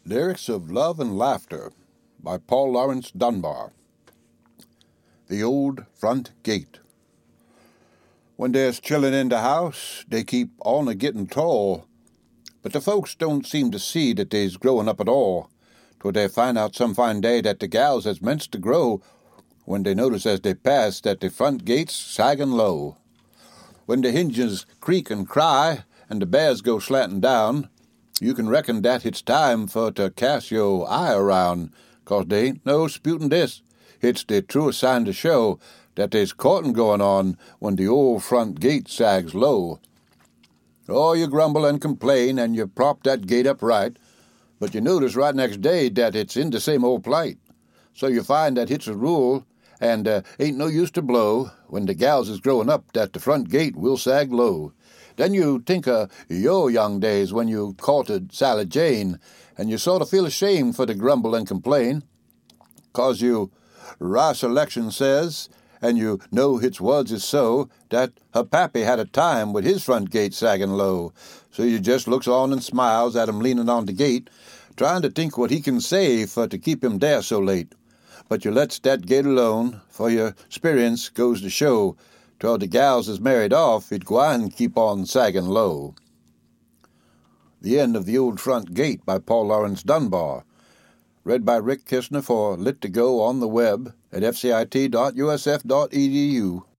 Lyrics of Love and Laughter by Paul Laurence Dunbar. The Old Front Gate. When there's chillin' in the house, they keep on a-gettin' tall, but the folks don't seem to see that they's growin' up at all, till they find out some fine day that the gals has meant to grow, when they notice as they pass that the front gate's saggin' low. When the hinges creak and cry, and the bears go slantin' down, you can reckon that it's time for to cast your eye around, 'cause they ain't no sputin' this. It's the truest sign to show that there's courtin' goin' on when the old front gate sags low. Oh, you grumble and complain, and you prop that gate up right, but you notice right next day that it's in the same old plight. So you find that it's a rule, and ain't no use to blow, when the gals is growin' up, that the front gate will sag low. Then you think of your young days when you courted Sally Jane, and you sort of feel ashamed for to grumble and complain, 'cause you recollection says, and you know its words is so, that her pappy had a time with his front gate sagging low. So you just looks on and smiles at him leaning on the gate, trying to think what he can say for to keep him there so late. But you lets that gate alone, for your experience goes to show, till the gals is married off, it gwine keep on sagging low. The End of the Old Front Gate by Paul Laurence Dunbar. Read by Rick Kistner for Lit2Go on the web at fcit.usf.edu.